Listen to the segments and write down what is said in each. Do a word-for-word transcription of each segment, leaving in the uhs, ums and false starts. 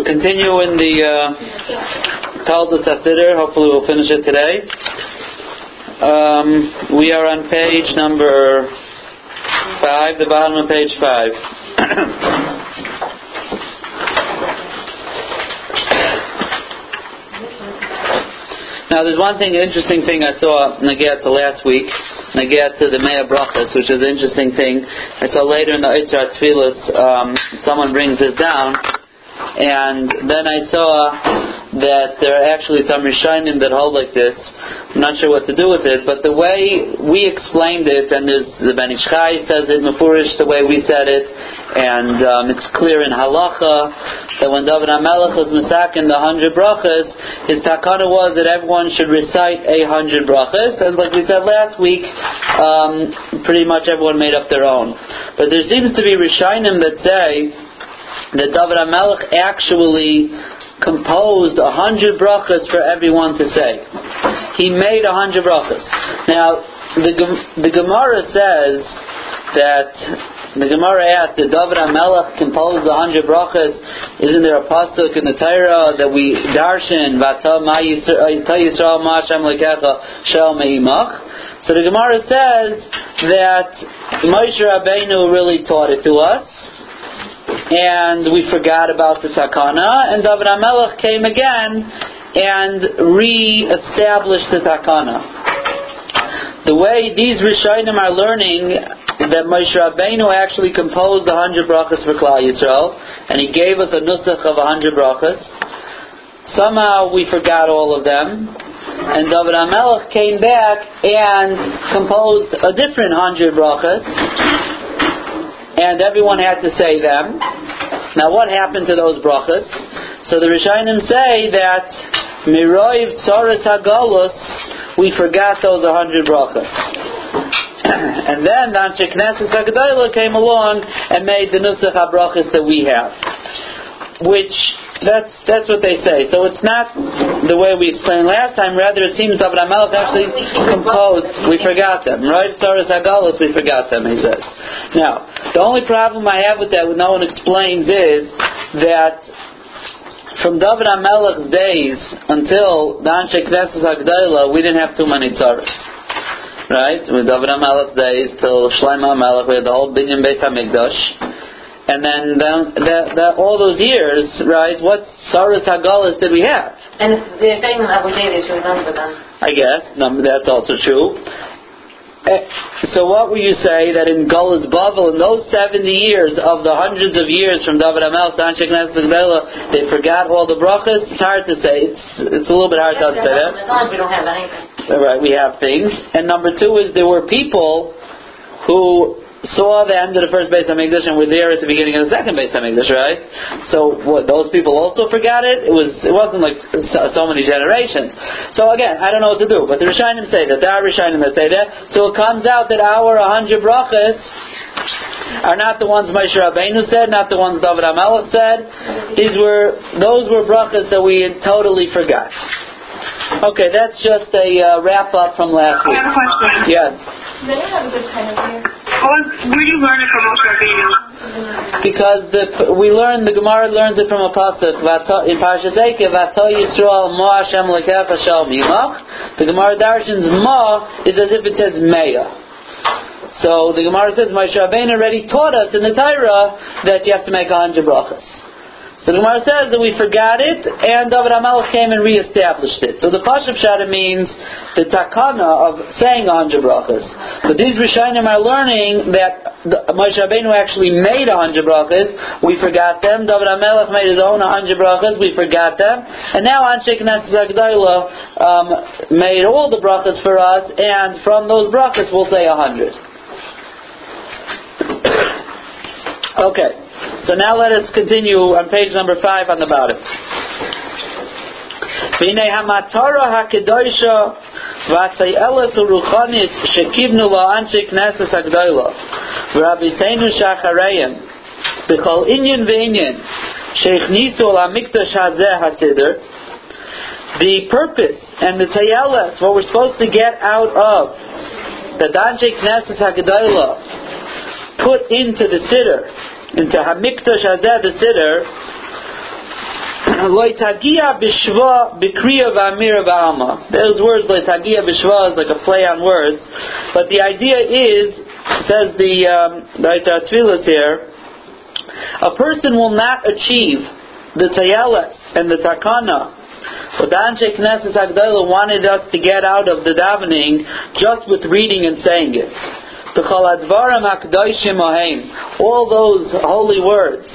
We'll continue in the uh, Talmud Siddur. Hopefully we'll finish it today. Um, we are on page number five, the bottom of page five. Now there's one thing, interesting thing I saw when I get to last week, when I get to the Mea Brachas, which is an interesting thing. I saw later in the Eitzar Tfilos, um, someone brings this down, and then I saw that there are actually some Rishonim that hold like this. I'm not sure what to do with it, but the way we explained it, and there's, the Ben Ish Chai says it Mefurish the way we said it, and um, it's clear in Halacha that when David HaMelech was masakin the hundred brachas, his takana was that everyone should recite a hundred brachas, and like we said last week, um, pretty much everyone made up their own. But there seems to be Rishonim that say that David HaMelech actually composed a hundred brachas for everyone to say. He made a hundred brachas. Now, the the Gemara says that the Gemara asked, did David HaMelech compose the hundred brachas? Isn't there a pasuk in the Torah that we darshan Vata Ma Yisrael Ma Hashem Lekecha Shel Meimach? So the Gemara says that Moshe Rabbeinu really taught it to us, and we forgot about the takana, and David HaMelech came again and re-established the takana. The way these Rishonim are learning that Moshe Rabbeinu actually composed a hundred brachas for Klal Yisrael, and he gave us a nusach of a hundred brachas. Somehow we forgot all of them, and David HaMelech came back and composed a different hundred brachas, and everyone had to say them. Now what happened to those brachas? So the Rishonim say that Miroiv Tzoras HaGalus, we forgot those a hundred brachas. And then the Anshe Knesset HaGedolah came along and made the Nusach HaBrachas that we have. Which, that's that's what they say. So it's not the way we explained last time, rather it seems David HaMelech actually composed, we forgot them. Right? Tzoras HaGalus, we forgot them, he says. Now, the only problem I have with that, what no one explains, is that from David HaMelech's days until the Anshe Knesset HaGedolah, we didn't have too many tzaras. Right? With David HaMelech's days till Shlomo HaMelech, we had the whole Binyan Beit HaMikdash. And then the, the, the, all those years, right, what Tzaras HaGalus did we have? And they're saying that Abu David should remember them. I guess, that's also true. So what will you say that in Galus Bavel, in those seventy years of the hundreds of years from David HaMelech to Anshe Knesset HaGedolah, they forgot all the brachas? It's hard to say. It's it's a little bit hard yes, to say that. We don't have anything. All right, we have things. And number two is there were people who saw the end of the first Beis HaMikdash and were there at the beginning of the second Beis HaMikdash, right? So what, those people also forgot it? It was it wasn't like so, so many generations. So again, I don't know what to do. But the Rishonim say that. There are Rishonim that say that. So it comes out that our a hundred brachas are not the ones Moshe Rabbeinu said, not the ones David HaMelech said. These were those were brachas that we totally forgot. Okay, that's just a uh, wrap up from last week. I have a question. Yes. They don't have a good kind of here. Where do you learn it from Moshe Rabbeinu? Because the, we learn, the Gemara learns it from a pasuk in Parshas Eikev, Vato Yisrael Ma Hashem Lekecha Shel Meimach. The Gemara darshans Ma is as if it says Meya. So the Gemara says Moshe Rabbeinu already taught us in the Torah that you have to make a hundred brachas. So the Gemara says that we forgot it, and David HaMelech came and re-established it. So the Pashup Shada means the takana of saying a hundred brachas. But these Rishonim are learning that the, Moshe Rabbeinu actually made a hundred brachas. We forgot them. David HaMelech made his own a hundred brachas. We forgot them. And now Anshe Knesset HaGedolah um, made all the brachas for us, and from those brachas we'll say a hundred. Okay. So now let us continue on page number five on the bottom. V'nei hamatara hakedoisha v'atzayeles uruchanis shekivnu la'anshe Knesset HaGedolah v'rabbiseinu shachareim b'chol inyan v'inyan sheichnisu la'mikdash hazeh hasidr. The purpose and the tayeles, what we're supposed to get out of the Anshe Knesset HaGedolah put into the siddur, into Hamikdash Hazeh, the Siddur, Loitagia b'shva b'kriya v'amira v'alma. Those words, loitagia b'shva, is like a play on words, but the idea is, says the um, the Tfilas here, a person will not achieve the tayeles and the takana. But the Anshe Knesset Hagdolah wanted us to get out of the davening just with reading and saying it. All those holy words.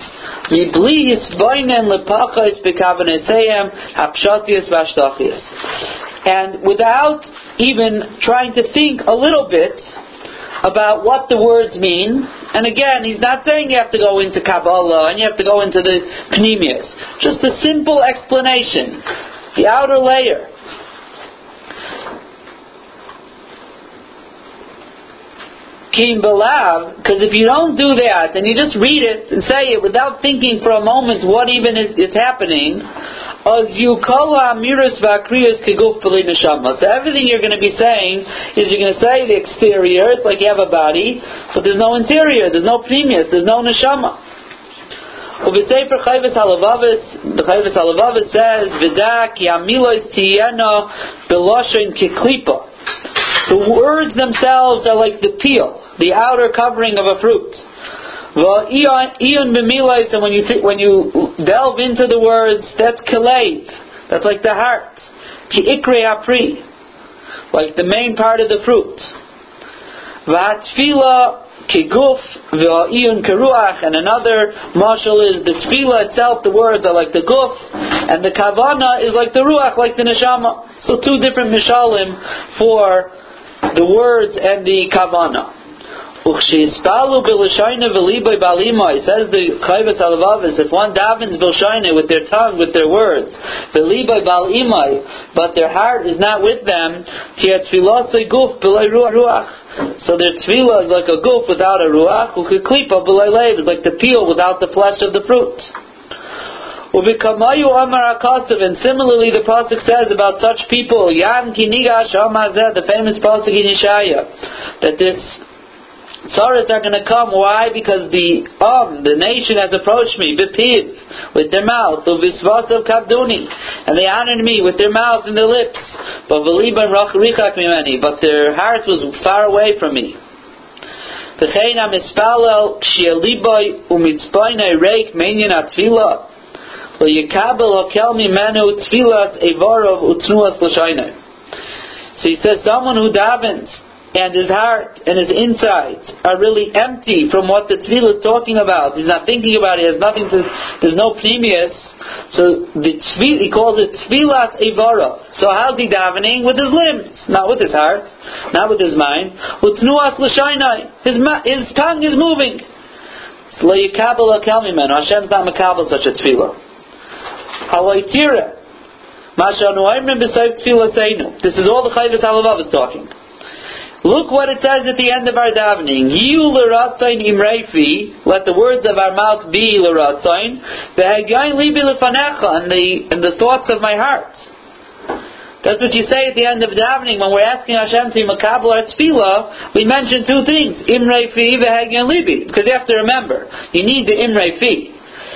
And without even trying to think a little bit about what the words mean. And again, he's not saying you have to go into Kabbalah and you have to go into the Pnimius. Just a simple explanation. The outer layer. Kim Belav, because if you don't do that and you just read it and say it without thinking for a moment what even is, is happening, so everything you're going to be saying is you're going to say the exterior, it's like you have a body, but there's no interior, there's no pnimius, there's no neshama. U'v'sefer Chayvus Halavavis, the Chayvus Halavavis says, V'da ki hamilos tiyena b'loshen kiklipa. The words themselves are like the peel, the outer covering of a fruit. V'iyun b'milos, and when you th- when you delve into the words, that's kalev, that's like the heart. Ki ikre hapri, like the main part of the fruit. V'hatfila Kiguf v'iyun keruach, and another mashal is the tefillah itself. The words are like the guf, and the kavana is like the ruach, like the neshama. So two different mishalim for the words and the kavana. Uchshispalu b'lishayna v'libay balima. It says the Chayvus Halavavis, if one davens b'lishayna with their tongue, with their words, v'libay balimay, but their heart is not with them, tiat tefillah guf b'lay ruach. So their tefillah is like a goof without a ruach, ukeklipa b'laylev, is like the peel without the flesh of the fruit. Uvikamayu amar akasav, and similarly the pasuk says about such people, Yam ki nigash amazeh, the famous pasuk in Yeshaya, that this tzaras are going to come. Why? Because the um, the nation has approached me, bipiv, with their mouth, uvisvasav kabduni, and they honored me with their mouth and their lips, but v'liban rachrichak mimeni, but their heart was far away from me. V'chein hamispalel kshieliboy umitzpoinei reik menyan atfilah v'yikabel hakel mimenu tfilas evarov utnuas l'shaynei. So he says, someone who davens and his heart and his insides are really empty from what the tefillah is talking about. He's not thinking about it. He has nothing to. There's no pnimius. So the tefillah, he calls it tefillas evara. So how's he davening? With his limbs, not with his heart, not with his mind. Utnuas l'shaynai. His his tongue is moving. So le'yikabel hakel mimenu. Hashem's not makabel such a tefillah. Halaitira. Mashanu ayrim b'sayv tefillah. This is all the Chayvus Halavav is talking. Look what it says at the end of our davening. Yiu l'ratzayin imreifi, let the words of our mouth be l'ratzayin, v'hagyayin libi l'fanecha, and the and the thoughts of my heart. That's what you say at the end of davening when we're asking Hashem to makabel our tefillah. We mention two things: imreifi v'hagyayin libi, because you have to remember you need the imreifi.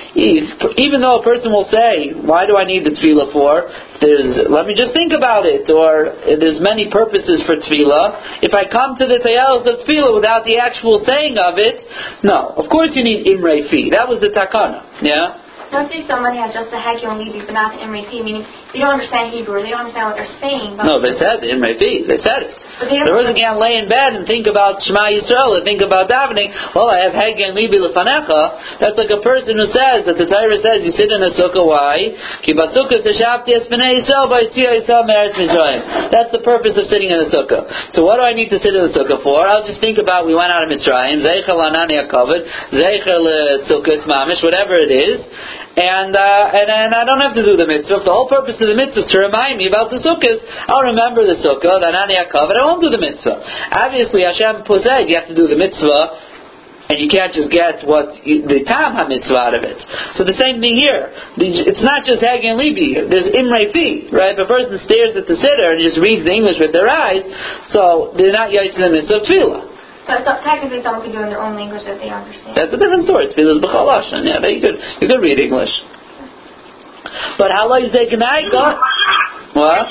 Even though a person will say, why do I need the tefillah for? There's, let me just think about it, or there's many purposes for tefillah. If I come to the tayeles of tefillah without the actual saying of it, no. Of course you need imrei fi. That was the takana. Yeah? Let's say somebody has just the Hagyon Libi, but not the Imrei Fi, meaning they don't understand Hebrew, or they don't understand what they're saying. But no, they said the Imrei Fi. They said it. The person can't lay in bed and think about Shema Yisrael, and think about davening. Well, I have Hagyon Libi Lefanecha. That's like a person who says, that the Torah says, you sit in a sukkah, why? Ki basukah teshavti es b'nei Yisrael b'yitzia Yisrael me'eretz Mitzrayim. That's the purpose of sitting in a sukkah. So what do I need to sit in a sukkah for? I'll just think about, we went out of Mitzrayim, Zeicher l'anani hakavod, Zeicher l'sukkah mamish, whatever it is. And, uh, and and I don't have to do the mitzvah. If the whole purpose of the mitzvah is to remind me about the sukkahs, I'll remember the sukkah, the anani hakavod, I won't do the mitzvah. Obviously, Hashem said you have to do the mitzvah, and you can't just get what you, the tam ha-mitzvah out of it. So the same thing here. It's not just Hagyon Libi here. There's Imrei Fi, right? If a person stares at the sitter and just reads the English with their eyes, so they're not yet to the mitzvah of tefillah. So, so technically someone can do in their own language that they understand. That's a different story. Tefillah is b'chal lashon. Yeah, you could, you could read English. But how long is they gnai God? What?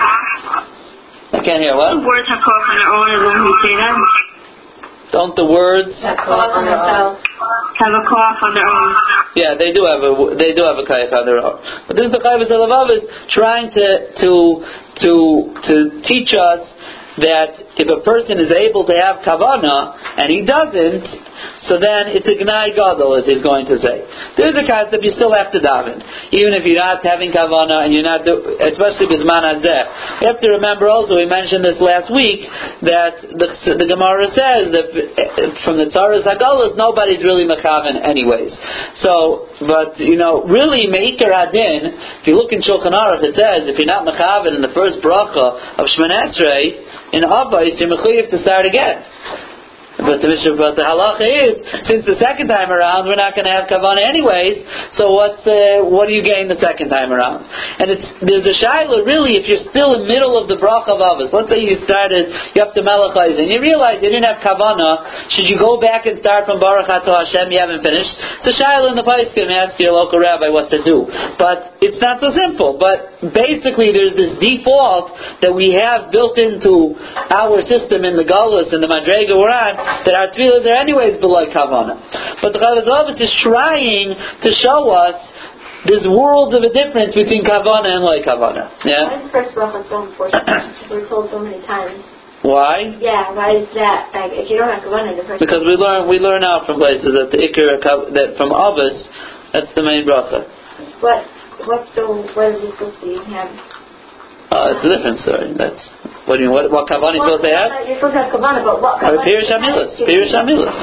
I can't hear what? The words have cough on their own, and when we say that, don't the words Have cough on themselves. have a cough on their own. Yeah, they do have a they do have a kayach on their own. But this is the Chayvus Halavav is trying to to to to teach us that if a person is able to have kavana and he doesn't, so then it's a gnai gadol, as he's going to say. There's a concept you still have to daven, even if you're not having kavana and you're not, do, especially bisman hazeh. You have to remember also, we mentioned this last week, that the, the Gemara says that from the Tzaras Hagalos nobody's really mechaven anyways. So, but you know, really meikar hadin. If you look in Shulchan Aruch, it says if you're not mechaven in the first bracha of Shemon Esrei in Avos, you're mechuyev to start again. But the but the halacha is, since the second time around we're not going to have kavana anyways, so what's the, what do you gain the second time around? And it's there's a shaila really if you're still in the middle of the bracha of avos. Let's say you started you up to Melech and you realize you didn't have kavana. Should you go back and start from Baruch Atah Hashem? You haven't finished. So shaila in the Paiskim ask your local rabbi what to do. But it's not so simple. But basically there's this default that we have built into our system in the Galus and the Madrega we're on, that our tefillas are anyways below kavana. But the Chayvus Halavav is trying to show us this world of a difference between kavana and loy kavana. Yeah? Why is the first bracha so important? We're told so many times. Why? Yeah, why is that? Like, if you don't have kavana in the first Because we learn we learn out from places that the ikar that from Avos, that's the main bracha. What what's the what is it supposed to have? Uh, it's a different story. That's what do you mean? What, what kavana are you supposed to have? You're supposed to have kavana, but what? Or Pirush Hamilas. Pirush Hamilas.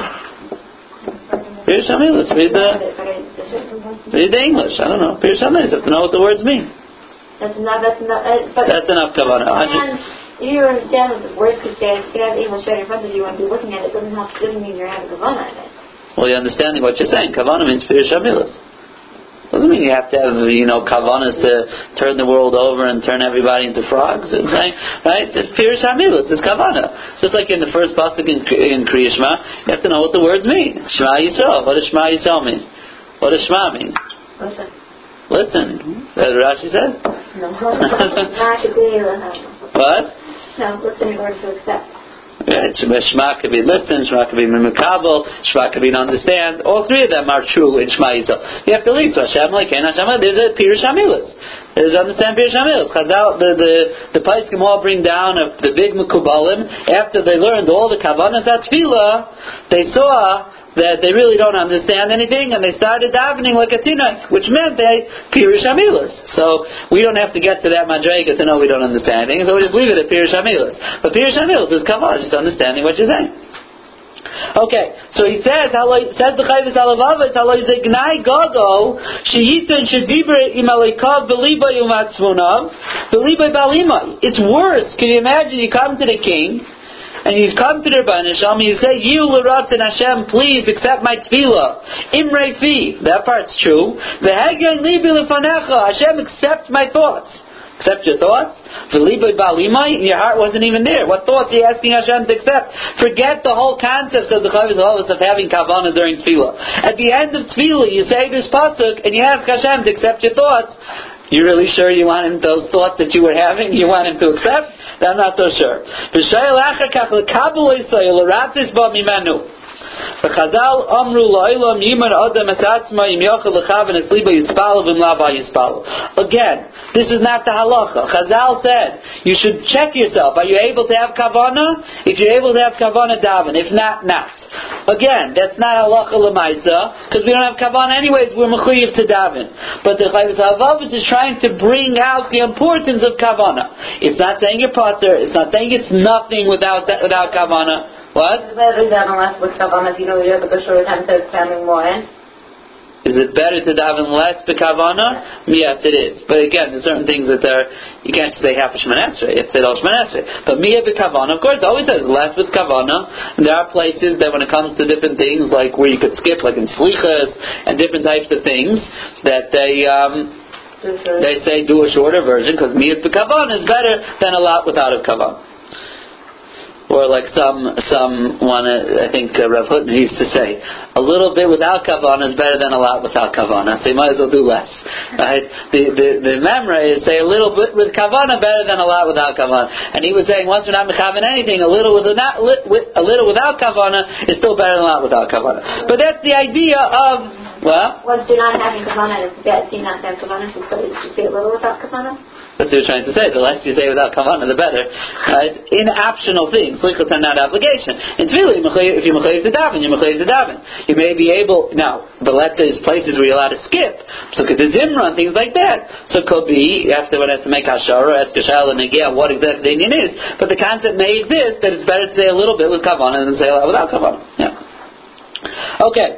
Pirush Hamilas. Read the read the English. I don't know. Pirush Hamilas. You have to know what the words mean. That's not. That's not. Uh, but that's enough kavana. And if you understand what the words could say, if you have the English right in front of you and be looking at it, it doesn't have doesn't mean you're having kavana in it. Well, you're understanding what you're saying. Kavana means Pirush Hamilas. Doesn't mean you have to have, you know, kavanas to turn the world over and turn everybody into frogs. Right? It's Pirush Hamilas. It's kavana. Just like in the first pasuk in, in Kriya Shema, you have to know what the words mean. Shema Yisrael. What does Shema Yisrael mean? What does Shema mean? Listen. Listen. That's what Rashi says? No. What? No, listen in order to accept. Right. Shema could be listen, Shema could be mimikabel, Shema could be understand. All three of them are true in Shema Yisrael. You have to leave. So Hashem Elokeinu Hashem. There's a Pirush Hamilas. There's understand Pirush Hamilas. Chazal, the the the Paiskim all bring down of the big Mekubalim after they learned all the kavanas at Tefillah. They saw that they really don't understand anything, and they started davening like a tinai, which meant they Pirush Hamilas. So we don't have to get to that madrega to know we don't understand anything, so we just leave it at Pirush Hamilas. But Pirush Hamilas is kavar, just understanding what you're saying. Okay, so he says, says the Chayvus Halavav, Halay Zegnai Gadol, Sheyitan Shediber Imalikav Belibay Umatzvonav, Belibay Balimay. It's worse. Can you imagine you come to the king, and you come to the Rebbeinu Shalom, you say, "You l'ratzon Hashem, please accept my tefillah." Imrei fi, that part's true. V'hegay libi lefanecha, Hashem, accept my thoughts. Accept your thoughts. V'libay balimai, your heart wasn't even there. What thoughts are you asking Hashem to accept? Forget the whole concept of the Chayvus Halavav of having kavana during tefillah. At the end of tefillah, you say this pasuk, and you ask Hashem to accept your thoughts. You really sure you wanted those thoughts that you were having? You want him to accept? I'm not so sure. Chazal amru la'ilam yiman adam esatzma yim yochel lechaven es liba yispal v'im lava yispal. Again, this is not the halacha. Chazal said you should check yourself. Are you able to have kavana? If you're able to have kavana, daven. If not, not. Again, that's not halacha l'maisa because we don't have kavana anyways. We're mechuyev to daven. But the Chayvus Halavav is trying to bring out the importance of kavana. It's not saying you're potter. It's not saying it's nothing without that, without kavana. What? Is it better to daven less bekavana? Yes, it is. But again, there's certain things that are you can't say half a Shemon Esrei. You have to say all Shemon Esrei. But miya bekavana, of course, it always says less with kavana. And there are places that when it comes to different things, like where you could skip, like in slichas and different types of things, that they um, they say do a shorter version because miya bekavana is better than a lot without a kavana. Or like some some one, uh, I think uh, Rav Hutton used to say, a little bit without kavanah is better than a lot without kavanah. So you might as well do less. Right? The the the memra is say a little bit with kavanah better than a lot without kavanah. And he was saying once you're not mechavan anything, a little with a, not, with, a little without kavanah is still better than a lot without kavanah. But that's the idea of well. Once you're not having kavanah, it's bad. So you're not having kavanah, so you say a little without kavanah. That's what you're trying to say. The less you say without kavanah, the better. Right? In optional things, slichut are not obligation. In tefillah, if you're mechayiv to daven, you're mechayiv to daven. You may be able now, but let's say there's places where you're allowed to skip. So could the zimra and things like that. So it could be you have to one has to make hashara, ask kashal and negeh what exactly the Indian is. But the concept may exist that it's better to say a little bit with kavanah than say a lot without kavanah. Yeah. Okay.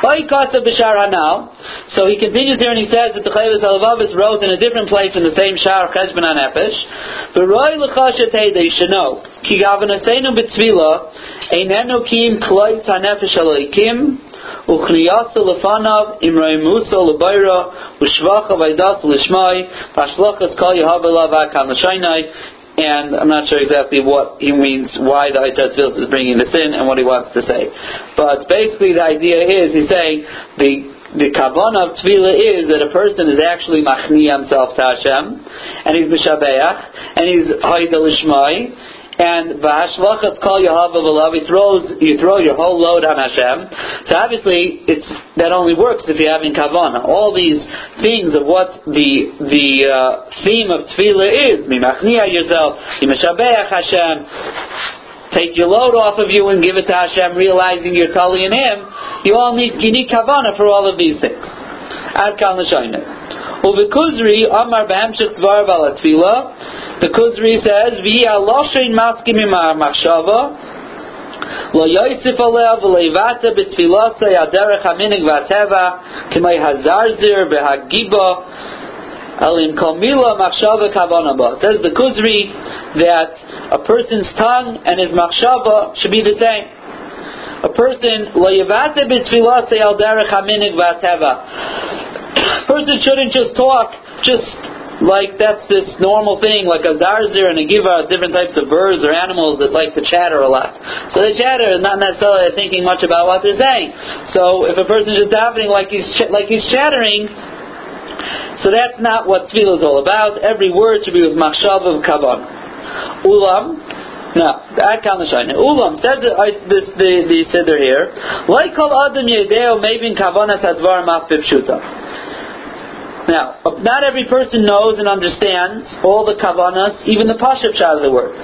So he continues here and he says that the Chavis Halavavis wrote in a different place in the same Shar Cheshbon HaNefesh. But Roy L'chashatei, they should know. Ki gavanaseinu b'tzvila einenu kiim klois HaNefesh Elohikim uchniyasu lefanav imroimuso lebayra u'shvacha vaydasu l'shmai v'ashlachas kol yehavela v'akam l'shaynai. And I'm not sure exactly what he means, why the Eitzar Tzvilos is bringing this in, and what he wants to say. But basically the idea is, he's saying, the the kavanah of Tzvila is that a person is actually machni himself to Hashem, and he's Mishabeach, and he's Haida Lishmai, and V'hashvachatz kol Yahava v'lav, he throws, you throw your whole load on Hashem. So obviously, it's that only works if you're having kavanah. All these things of what the the uh, theme of tefillah is, mimachniya yourself, yimashabeach Hashem, take your load off of you and give it to Hashem, realizing you're totally in Him. You all need you need kavanah for all of these things. Ad kan l'shayne. Uvikuzri Amar B'Hamshich Dvar Vala Tefillah. The Kuzri says, "V'hi aloshein maskim im machshava, lo yosef aleh v'leivata b'tfilasei aderech haminig v'ateva k'may hazarzir b'hagiba alim komila machshava kavana ba." Says the Kuzri that a person's tongue and his machshava should be the same. A person lo yivata b'tfilasei aderech haminig v'ateva. A person shouldn't just talk just like that's this normal thing, like a zarzir and a giva, different types of birds or animals that like to chatter a lot. So they chatter, not necessarily thinking much about what they're saying. So if a person's just davening like he's ch- like he's chattering, so that's not what tefillah is all about. Every word should be with machshav of kavan. Ulam. No, I can't shine. Ulam says that this the the siddur here. Like kol adam yedeo maybe kavanas advar maf b'pshuta. Now, not every person knows and understands all the kavanas, even the pashup shot of the words.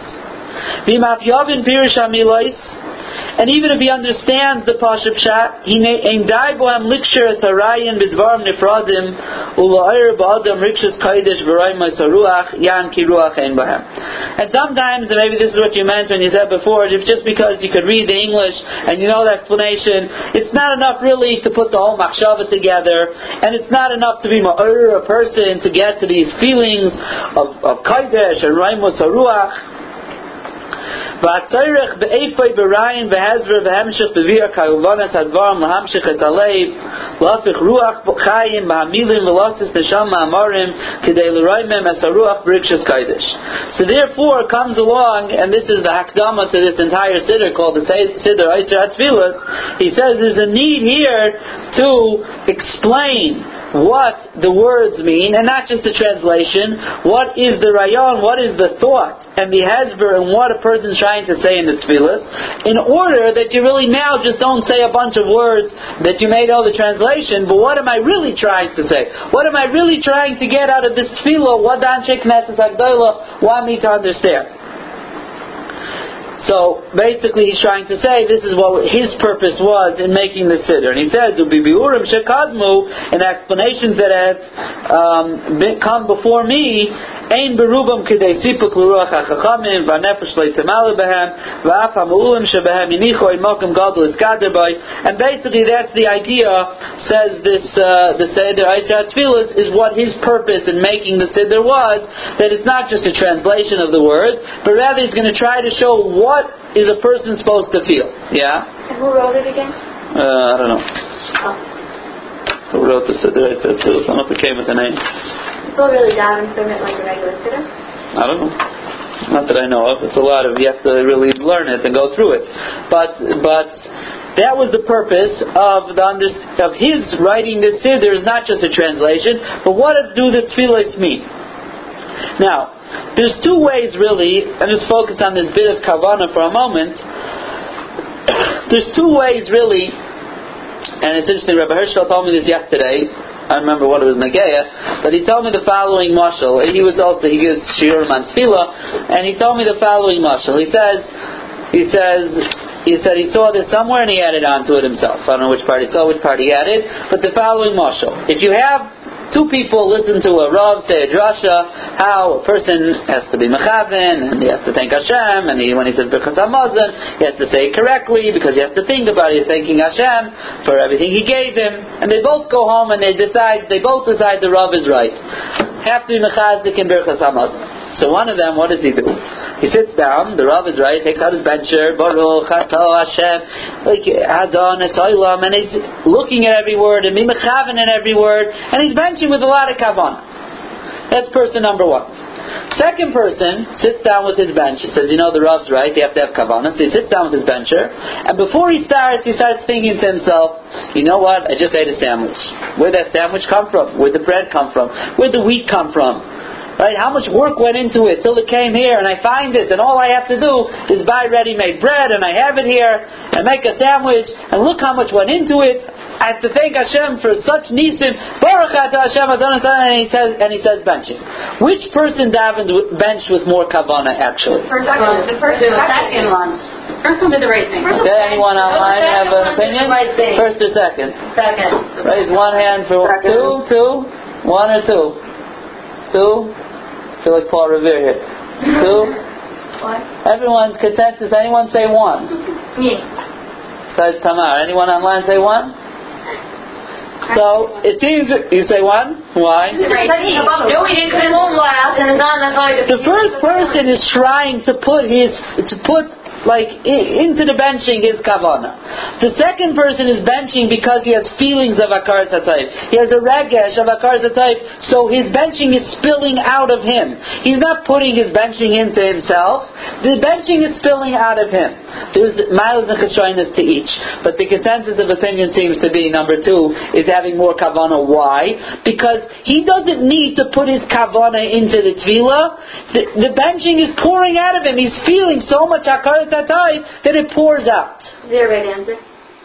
And even if he understands the pashup shot, he ain't die bohem liksher tarayin bidvarim nifradim ula'ir ba'adam rikshas kaidish v'rayim ma'saruach yan ki ruach ein bahem. And sometimes, and maybe this is what you meant when you said before, if just because you could read the English and you know the explanation, it's not enough really to put the whole machshava together, and it's not enough to be ma'ir a person to get to these feelings of, of kaidish and rayim ma'saruach. V'atzorech be'efay b'rayin v'hezra v'hemshich b'viyah ka'uvanas hadvarim l'hamshich et alev l'afich ruach chayim b'hamilim v'lasis nesham ma'amarim k'dei l'raymem es haruach b'rikshas kaidish. So therefore comes along, and this is the hakdama to this entire siddur called the siddur Eitzar Tzvilos. He says there's a need here to explain what the words mean, and not just the translation. What is the rayon? What is the thought and the hezber and what a person's trying to say in the tefillas? In order that you really now just don't say a bunch of words that you may know the translation, but what am I really trying to say? What am I really trying to get out of this tefillah? What the Anshe Knesset Hagdolah want me to understand? So basically, he's trying to say this is what his purpose was in making the siddur, and he says "Ubi biurim shekadmu," in explanations that have um, been, come before me. Ein berubam k'dei sipuk l'ruach hachachamim v'nefesh leitamale behem v'af ha'meulim shebehem yinicho ein mokem gadol iskader by. And basically, that's the idea. Says this uh, the siddur Eitzar Tzvilos is what his purpose in making the siddur was. That it's not just a translation of the words, but rather he's going to try to show what. What is a person supposed to feel? Yeah? And who wrote it again? Uh, I don't know. Oh. Who wrote the siddur? I don't know if it came with a name. People really daven from it like a regular siddur? I don't know. Not that I know of. It's a lot of, you have to really learn it and go through it. But, but, that was the purpose of the under, of his writing this siddur. Is not just a translation, but what do the tefillos mean? Now, there's two ways really. I'm just focused on this bit of kavanah for a moment. There's two ways really, and it's interesting. Rabbi Hirschfeld told me this yesterday. I don't remember what it was Nageya, but he told me the following mashal. He was also he gives shiurim on tefillah, and he told me the following mashal. He says, he says, he said he saw this somewhere and he added on to it himself. I don't know which part he saw, which part he added, but the following mashal. If you have two people listen to a Rav say a drasha, how a person has to be mechaven, and he has to thank Hashem, and he, when he says Birkas HaMazon, he has to say it correctly, because he has to think about it, he's thanking Hashem for everything He gave him, and they both go home and they decide, they both decide the Rav is right. Have to be mechazik in Birkas HaMazon. So one of them, what does he do? He sits down, the Rav is right, takes out his bencher, Baruch Ato Hashem, like Adon Etzaylam, and he's looking at every word and mechaven at every word, and he's benching with a lot of kavanah. That's person number one. Second person sits down with his bench. He says, you know, the Rav's right, you have to have kavanah. So he sits down with his bencher, and before he starts, he starts thinking to himself, you know what, I just ate a sandwich. Where'd that sandwich come from? Where'd the bread come from? Where'd the wheat come from? Right? How much work went into it till it came here, and I find it, and all I have to do is buy ready-made bread, and I have it here, and make a sandwich, and look how much went into it. I have to thank Hashem for such nisim. Baruch Ato Hashem Adon Etzaylam, and he says, and he says benching. Which person davened bench with more kavanah actually? First one. The first, the second one. First one did the right thing. Does anyone online have an opinion? First or second? Second. Raise one hand for Second. two, two, one or two. Two. I feel like Paul Revere here. Two. What? Everyone's consensus. Anyone say one? Me. Says Tamar. Anyone online say one? So it seems you say one. Why? No, we didn't say one last, and it's on the The first person is trying to put his to put like into the benching his kavanah. The second person is benching because he has feelings of akaras hatayv. He has a regesh of akaras hatayv, so his benching is spilling out of him. He's not putting his benching into himself. The benching is spilling out of him. There's miles and chesroinus to each, but the consensus of opinion seems to be number two is having more kavanah. Why? Because he doesn't need to put his kavanah into the tefillah. The, the benching is pouring out of him. He's feeling so much akaras that it pours out. Is there a right answer?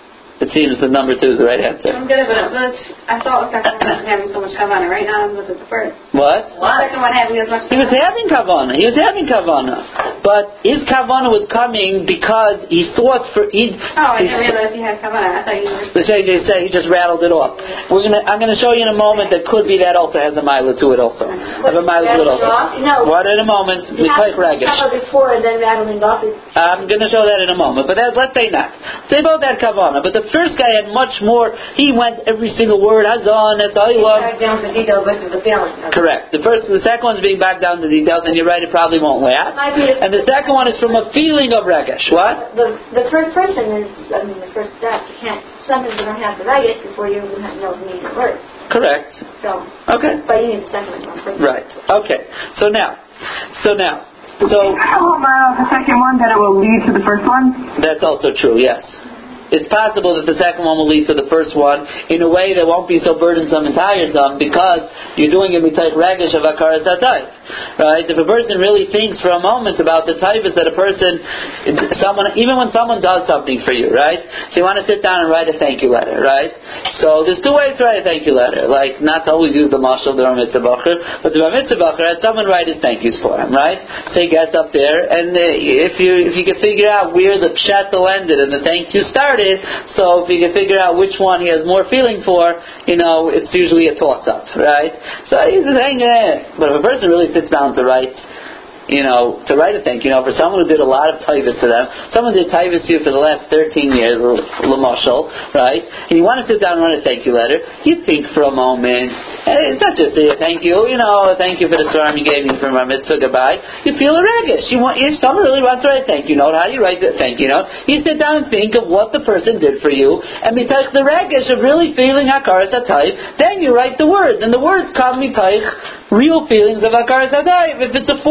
It seems the number two is the right answer. I'm good, but I thought the second one wasn't having so much kavanah. Right now, I'm with the first. What? The second one having as much. He was having kavanah. He was having kavanah, but his kavanah was coming because he thought for he. Oh, I didn't realize he had kavanah. I thought you were. The Shayjay said he just rattled it off. We're gonna. I'm gonna show you in a moment that could be that also has a mila to it also. Have a mila to it also. No. What in a moment? We take ragish. Before and then rattling off. I'm gonna show that in a moment, but that, let's say not. They both had kavanah, but the first guy had much more. He went every single word. Hazon, Esayla. Back down to details versus the feeling. Correct. The first, the second one's being back down to details, and you're right. It probably won't last. And the second one is from a feeling of regesh. What? The the first person is, I mean, the first step. You can't. Sometimes you don't have the regesh before you even have know the meaning of words. Correct. So. Okay. But you need the second one first. Right. Okay. So now, so now, so. The second one that it will lead to the first one. That's also true. Yes. It's possible that the second one will lead to the first one in a way that won't be so burdensome and tiresome because you're doing it mitayich regesh of akaras hatayv. Right? If a person really thinks for a moment about the taivas that a person, someone, even when someone does something for you, right? So you want to sit down and write a thank you letter, right? So there's two ways to write a thank you letter. Like, not to always use the mashal, the Bar Mitzvah Bacher, but the Bar Mitzvah Bacher had someone write his thank yous for him, right? So he gets up there, and uh, if you if you can figure out where the pshatel ended and the thank you started, so if you can figure out which one he has more feeling for, you know, it's usually a toss-up, right? So he's just hanging there. But if a person really sits down to write, you know, to write a thank you, you know, for someone who did a lot of taivas to them, someone did taivas to you for the last thirteen years, l'mashal, right? And you want to sit down and write a thank you letter, you think for a moment, and it's not just a thank you, you know, thank you for the svarim you gave me from our mitzvah, goodbye. You feel a regesh. You want, if someone really wants to write a thank you note, how do you write the thank you note? You sit down and think of what the person did for you, and mitaych the regesh of really feeling hakaras hatayv, then you write the words, and the words come mitaych real feelings of hakaras hatayv. If it's a forced thing,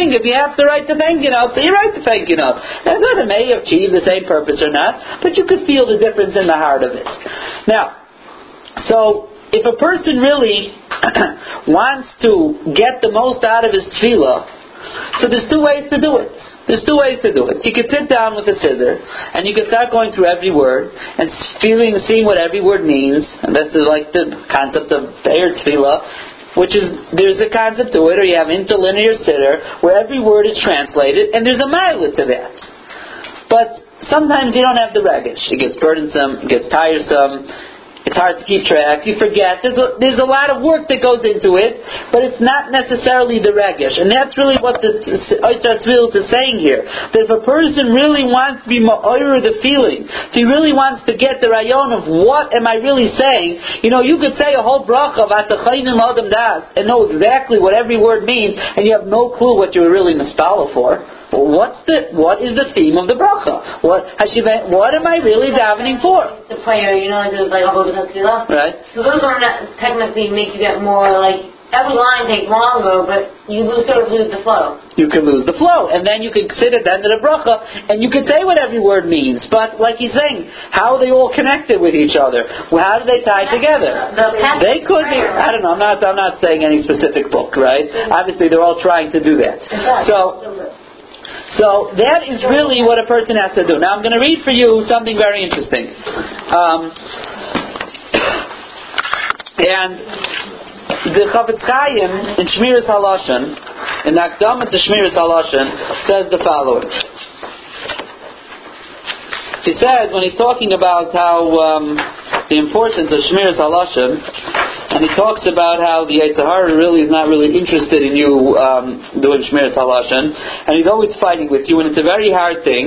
thing. If you have to write the thank you note, so you write the thank you note. That's not it may achieve the same purpose or not, but you could feel the difference in the heart of it. Now, so if a person really wants to get the most out of his tefillah, so there's two ways to do it. There's two ways to do it. You could sit down with a siddur, and you could start going through every word, and feeling, seeing what every word means, and this is like the concept of Be'er Tefillah, which is, there's a concept to it, or you have interlinear siddur, where every word is translated, and there's a ma'ila to that. But sometimes you don't have the regesh. It gets burdensome, it gets tiresome, it's hard to keep track, you forget. There's a, there's a lot of work that goes into it, but it's not necessarily the regesh. And that's really what the Oitzer Tzvilis is saying here. That if a person really wants to be ma'oyer the feeling, if he really wants to get the rayon of what am I really saying, you know, you could say a whole bracha of Atachaynim Adam Das and know exactly what every word means, and you have no clue what you were really mispala for. What's the what is the theme of the bracha? What hashiva, what am I really davening for? The prayer, you know, like there's like Avodas HaTefillah. Right. So those are not technically make you get more like every line takes longer, but you lose sort of lose the flow. You can lose the flow, and then you can sit at the end of the bracha, and you can say what every word means. But like he's saying, how are they all connected with each other? Well, how do they tie together? The, the they could be. I don't know. I'm not. I'm not saying any specific book, right? Obviously, they're all trying to do that. So. So that is really what a person has to do. Now I'm going to read for you something very interesting. Um, and the Chafetz Chaim in Shmiras Halashon, in Akdama to Shmiras Halashon, says the following. He says, when he's talking about how um, the importance of Shmiras Halashon, and he talks about how the Yetzer Hara really is not really interested in you um, doing Shmiras Halashon, and he's always fighting with you, and it's a very hard thing.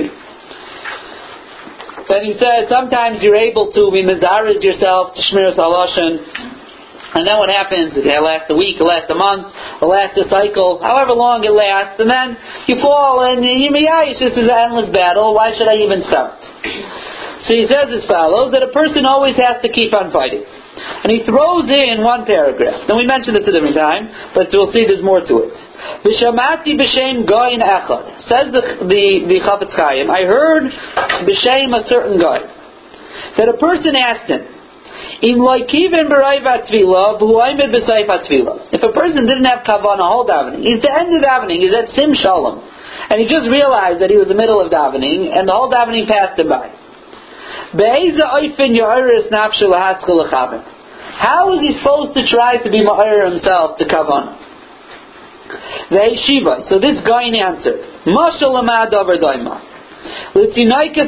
Then he says, sometimes you're able to be mizarez yourself to Shmiras Halashon, and then what happens is it lasts a week, it lasts a month, it lasts a cycle, however long it lasts, and then you fall and you yeah, it's just an endless battle. Why should I even start? So he says as follows, that a person always has to keep on fighting. And he throws in one paragraph. Now we mentioned this a different time, but we'll see there's more to it. V'shamati b'shem goyin echad. Says the the, the Chafetz Chaim, I heard b'shem a certain guy, that a person asked him, if a person didn't have kavanah whole davening, he's the end of davening, he's at sim shalom, and he just realized that he was in the middle of davening, and the whole davening passed him by. How is he supposed to try to be ma'ir himself to kavanah? The yeshiva. So this guy answered, Mashal amad over daima. A little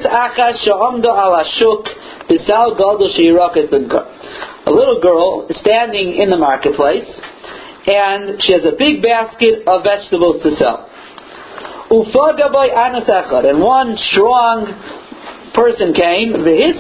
girl is standing in the marketplace, and she has a big basket of vegetables to sell. And one strong person came,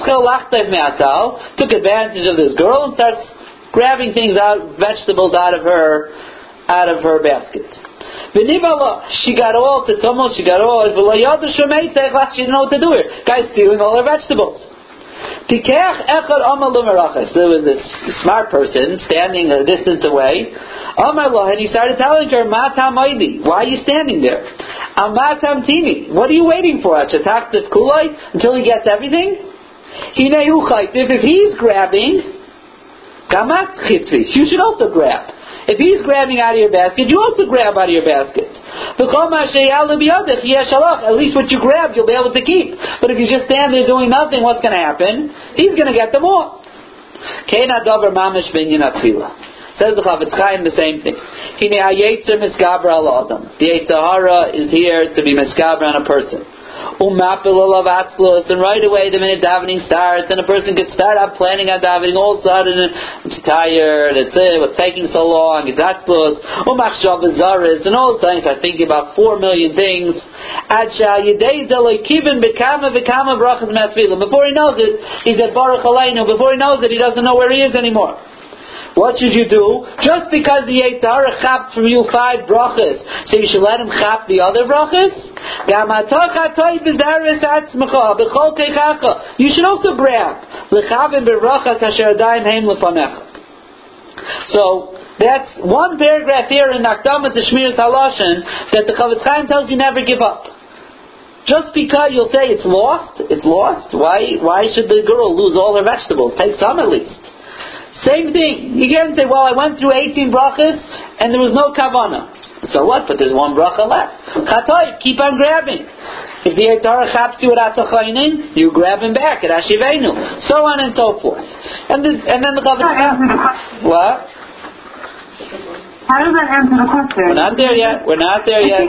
took advantage of this girl and starts grabbing things out, vegetables out of her, out of her basket. She got all to tumult, she got all, she didn't know what to do here. Guy's stealing all her vegetables. There was this smart person standing a distance away, and he started telling her, why are you standing there? What are you waiting for? Until he gets everything? If he's grabbing, you should also grab. If he's grabbing out of your basket, you also grab out of your basket. At least what you grab, you'll be able to keep. But if you just stand there doing nothing, what's going to happen? He's going to get them all. Says the Chafetz Chaim the same thing. The Yetzer Hara is here to be miskaber on a person. And right away, the minute davening starts, and a person could start out planning on davening, all of a sudden, I'm tired, it's it, what's taking so long, it's atzlos, and all of a sudden, start thinking about four million things. Before he knows it, he's at Baruch Aleinu. Before he knows it, he doesn't know where he is anymore. What should you do? Just because the Yetzer Hara chapped from you five brachas, so you should let him chap the other brachas? You should also grab. So That's one paragraph here in Akdama to Shmiras Haloshen that the Chavetz Chaim tells you never give up. Just because you'll say it's lost, it's lost. Why? Why should the girl lose all her vegetables? Take some at least. Same thing. You can't say, well, I went through eighteen brachas and there was no kavanah. So what? But there's one bracha left. Chatoy, keep on grabbing. If the Yetzer Hara chaps you at Atzachainin, you grab him back at Ashivenu. So on and so forth. And, this, and then the Chavetz Chaim. What? How does that answer the question? We're not there yet. We're not there yet.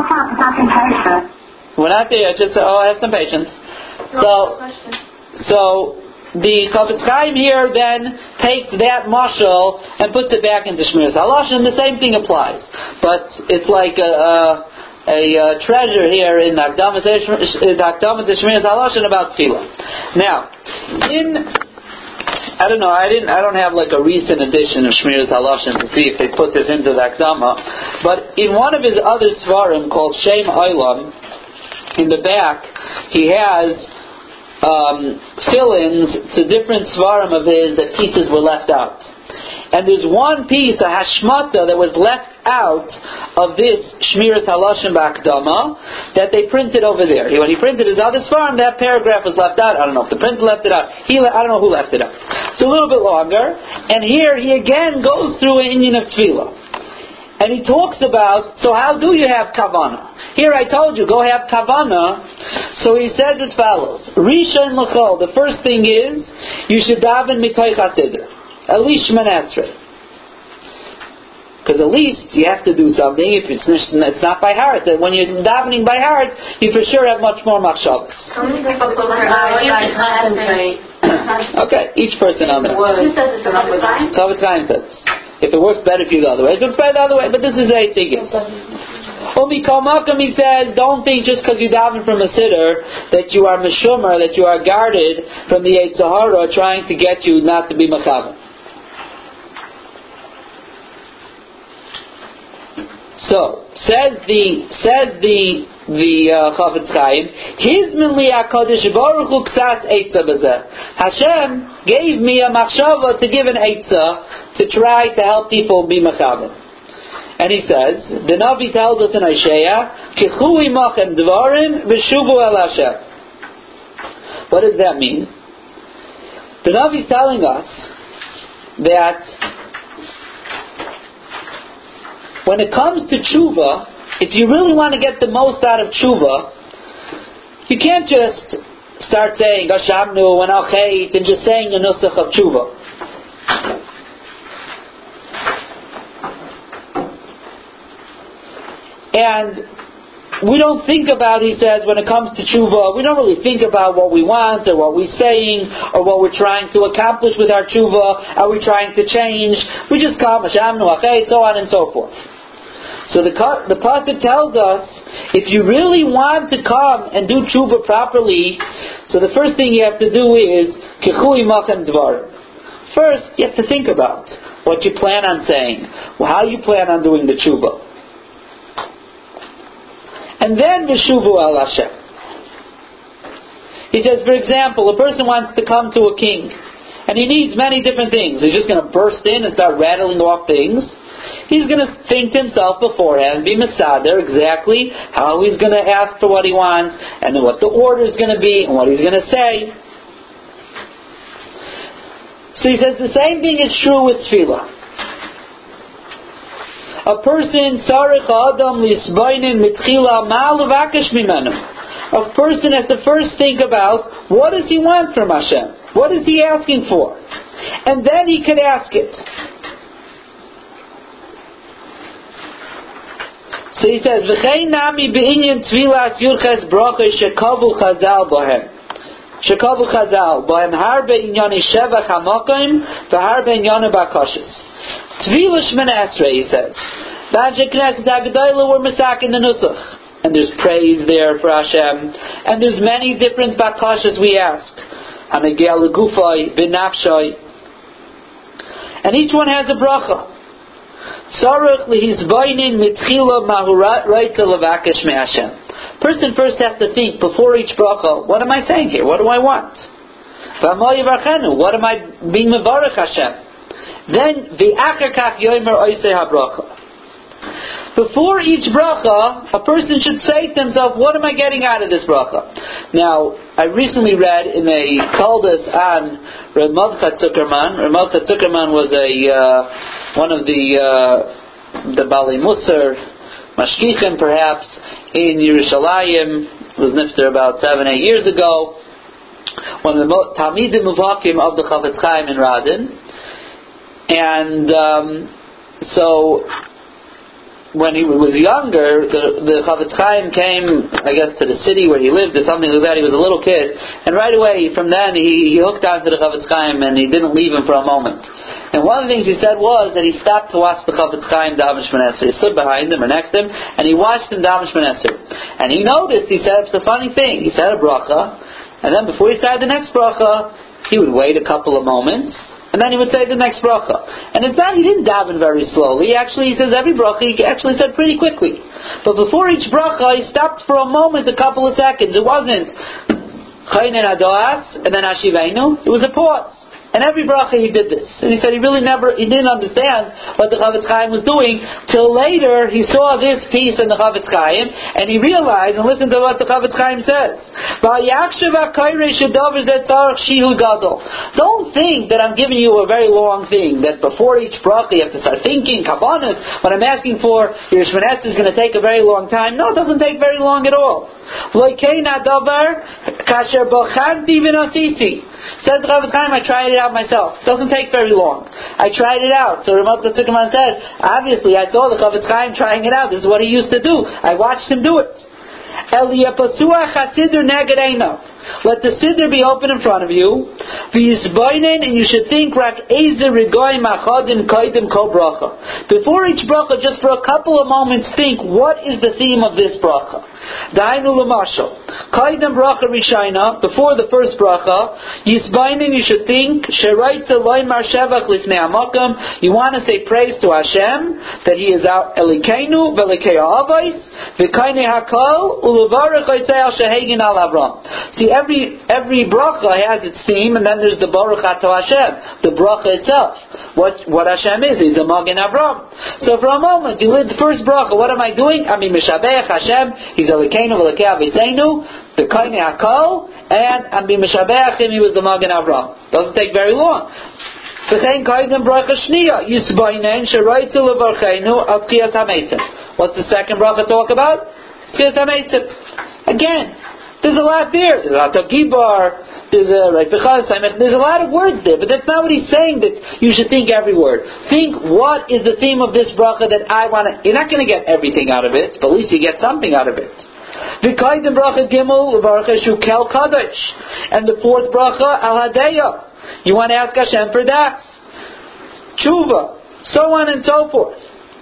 We're not there yet. Just, oh, I have some patience. So, so the Chavetz Chaim here then takes that mashal and puts it back into Shmiras Haloshen, and the same thing applies. But it's like a, a, a, a treasure here in the Akdama to Shmiras Haloshen about tefillah. Now, in I don't know. I didn't. I don't have like a recent edition of Shmiras Haloshen to see if they put this into the Akdama. But in one of his other svarim called Shem Olam, in the back he has um, fill-ins to different svarim of his that pieces were left out. And there's one piece, a hashmata, that was left out of this Shmiras Haloshen B'Akdama that they printed over there. When he printed his other svarim, that paragraph was left out. I don't know if the printer left it out. He, I don't know who left it out. It's a little bit longer. And here he again goes through an Inyan of Tefillah. And he talks about, so how do you have kavanah? Here I told you, go have kavanah. So he says as follows. Rishon l'chol, the first thing is, you should daven mitoich hasidra. At least Shemana Esrei. Because at least you have to do something if it's, it's not by heart. When you're davening by heart, you for sure have much more machshavas. Okay, each person on there. Chavetz Chaim says this. If it works better for you the other way, it works better the other way, but this is a thing. Umi Kalmakam, he says, don't think just because you daven from a sitter that you are meshumer, that you are guarded from the Yetzer Hara trying to get you not to be machavan. So says the says the the uh, Chavetz Chaim, Hizmin li HaKadosh Baruch Hu ksas eitzah b'zeh. Hashem gave me a machshava to give an eitzah to try to help people be machavan. And he says, the Navi tells us in Isaiah, Kichu imachem dvarim v'shuvu el Hashem. What does that mean? The Navi is telling us that when it comes to tshuva, if you really want to get the most out of tshuva, you can't just start saying Hashamnu and Al-Chait and just saying the nusach of tshuva. And we don't think about, he says, when it comes to tshuva, we don't really think about what we want or what we're saying or what we're trying to accomplish with our tshuva. Are we trying to change? We just come, Hashamnu, Al-Chait, so on and so forth. So the the pasuk tells us, if you really want to come and do tshuva properly, so the first thing you have to do is kichu imachem dvar. First, you have to think about what you plan on saying, how you plan on doing the tshuva, and then v'shuvu al Hashem. He says, for example, a person wants to come to a king, and he needs many different things. He's just going to burst in and start rattling off things. He's going to think to himself beforehand, be mesader exactly how he's going to ask for what he wants, and what the order is going to be, and what he's going to say. So he says the same thing is true with tefillah. A person sarich adam lisbainin mitchila ma levakesh mimenu. A person has to first think about what does he want from Hashem, what is he asking for, and then he could ask it. So he says, "V'chein nami beinyan tvilas yurches bracha shekavu chazal bohem, shekavu chazal bohem harbe inyani shevach hamakim v'harbe inyani bakashis." Tvila Shemana Esrei, he says, B'Anshe Knesset Hagedayla were misak in the nusach, and there's praise there for Hashem, and there's many different bakashas we ask, Hanegel legufay v'nafshay, and each one has a bracha. Sarach lehizbainin mitchila mahurat right to levakesh me'Hashem. Person first has to think before each bracha, what am I saying here? What do I want? V'amay yivarchenu, what am I being mevarech Hashem? Then v'acher kach yomer oisei habracha. Before each bracha, a person should say to himself, what am I getting out of this bracha? Now, I recently read in a Taldas on Rav Mordechai Zuckerman. Rav Mordechai Zuckerman was a uh, one of the uh, the Bali Musar, Mashkichim perhaps, in Yerushalayim. Was nifter about seven, eight years ago. One of the Talmidim Muvakim of the Chafetz Chaim in Radin. And um, so... when he was younger, the, the Chafetz Chaim came, I guess, to the city where he lived or something like that. He was a little kid. And right away, from then, he, he hooked onto the Chafetz Chaim and he didn't leave him for a moment. And one of the things he said was that he stopped to watch the Chafetz Chaim daven Shmoneh Esrei. He stood behind him or next to him and he watched him daven Shmoneh Esrei. And he noticed, he said, it's a funny thing. He said a bracha, and then before he started the next bracha, he would wait a couple of moments. And then he would say the next bracha. And in fact, he didn't daven very slowly. He actually, he says every bracha, he actually said pretty quickly. But before each bracha, he stopped for a moment, a couple of seconds. It wasn't Chaynen Adoas, and then Ashivenu. It was a pause. And every bracha he did this. And he said he really never, he didn't understand what the Chafetz Chaim was doing till later he saw this piece in the Chafetz Chaim and he realized, and listen to what the Chafetz Chaim says. Don't think that I'm giving you a very long thing, that before each bracha you have to start thinking, Kavanas, what I'm asking for, your Shmoneh Esrei is going to take a very long time. No, it doesn't take very long at all. Said the Chafetz Chaim, I tried it out myself. It doesn't take very long. I tried it out. So Rav Mordechai Zuckerman said, obviously I saw the Chafetz Chaim trying it out. This is what he used to do. I watched him do it. Let the siddur be open in front of you. And you should think before each bracha, just for a couple of moments, think, what is the theme of this bracha? Dainu l'mashal. Kaidem bracha rishayna, before the first bracha, yisbainin, you should think, sheraitza loymar shevach lifnei hamakam, you want to say praise to Hashem, that He is our Elikeinu, velikei ha'avos, v'kainei hakol, ulevarech oisei al shehegin al Avram. See, every every bracha has its theme, and then there's the baruch ato Hashem, the bracha itself. What what Hashem is, He's a Magen Avram. So for a moment, you read the first bracha, what am I doing? I mean, mishabeach Hashem, He's Elikeinu v'lekei aviseinu, the kainei hakol, and I'm being mishabeach Him, He was the Magen Avram. Doesn't take very long. V'chein kaidem bracha shniya, yisbainen sheroitzu levarcheinu al tchiyas hameitim. What's the second bracha talk about? Tchiyas hameitim. Again, there's a lot there. There's a Gibar, there's a right, there's a lot of words there, but that's not what he's saying, that you should think every word. Think, what is the theme of this bracha that I want to... You're not going to get everything out of it, but at least you get something out of it. V'kaidem bracha gimel v'baruch Hashu kel kadosh. And the fourth bracha, al hadeya. You want to ask Hashem for das. Tshuva. So on and so forth.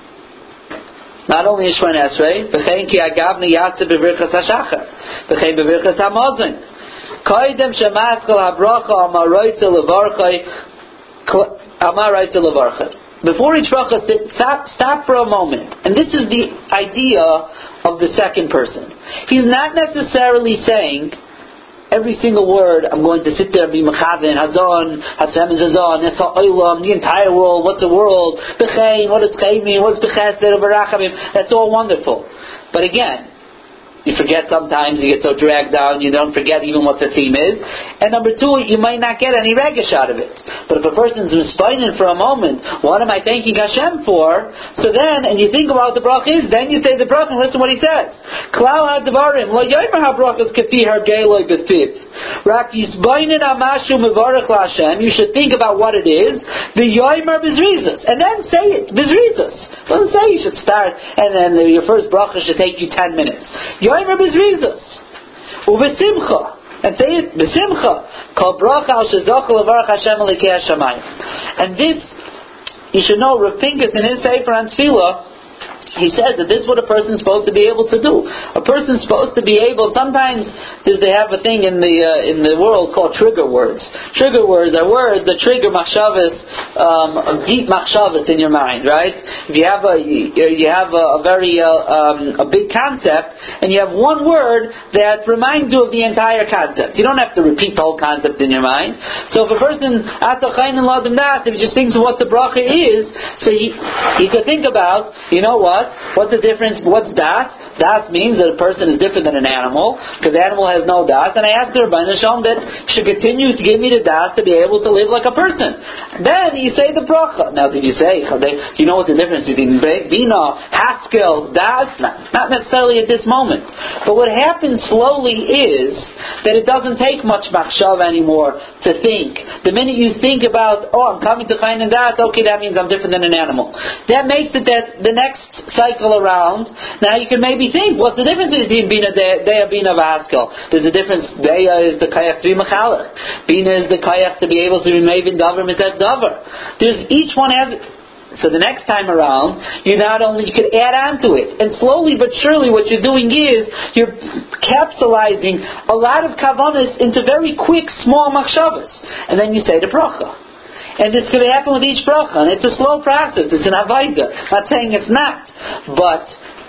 Not only in Shmoneh Esrei, v'chein ki agavni yatze b'virchas hashachar, v'chein b'virchas hamazon. Kaidem shemaskal habracha amaroitze levarchai, amaroitze levarchai. Before each bracha, stop, stop for a moment. And this is the idea of the second person. He's not necessarily saying every single word, I'm going to sit there and be mechaven, hazon, Hashem is hazon, Nesa olam, the entire world, what's a world, bechein, what does chein mean, what's bechesed, berachamim, that's all wonderful. But again, you forget sometimes, you get so dragged down, you don't forget even what the theme is. And number two, you might not get any regesh out of it. But if a person's responding for a moment, what am I thanking Hashem for? So then, and you think about what the bracha is, then you say the bracha and listen what he says. Klal ha-dvarim, lo yomer ha-brachas kefi hargeloi b'fiv. Rak yisbainin amashu mevarech la-Hashem, you should think about what it is, the yomer b'zrizos, and then say it, b'zrizos. Doesn't say you should start, and then your first bracha should take you ten minutes. Yomer b'zrizos. U'v'simcha. And say it, b'simcha. Kol bracha al shezoch levarach Hashem elikei hashamayim. And this, you should know, Rav Pinkus in his Sefer on Tefillah, he says that this is what a person's supposed to be able to do. A person's supposed to be able. Sometimes they have a thing in the uh, in the world called trigger words. Trigger words are words that trigger machshavas, um, deep machshavas in your mind. Right? If you have a you have a, a very uh, um, a big concept, and you have one word that reminds you of the entire concept. You don't have to repeat the whole concept in your mind. So if a person if he just thinks of what the bracha is, so he he could think about, you know what? What's the difference? What's das? Das means that a person is different than an animal, because the animal has no das. And I asked the Rebbeinu Shalom that should continue to give me the das to be able to live like a person. Then you say the bracha. Now, did you say? Do you know what the difference between bina, haskel, das? Not, not necessarily at this moment. But what happens slowly is that it doesn't take much machshav anymore to think. The minute you think about, oh, I'm coming to chayin and das, okay, that means I'm different than an animal. That makes it that the next cycle around, now you can maybe think, what's the difference between Bina, Deya, Bina, Vaskel? There's a difference. Deya is the Kayach to be Machalach. Bina is the Kayach to be able to be Maven Davar, Mitzat Davar. There's, each one has, so the next time around, you not only, you could add on to it. And slowly but surely what you're doing is, you're capsulizing a lot of kavanas into very quick, small machshavas. And then you say the bracha. And it's going to happen with each bracha, and it's a slow process. It's an avodah. I'm not saying it's not, but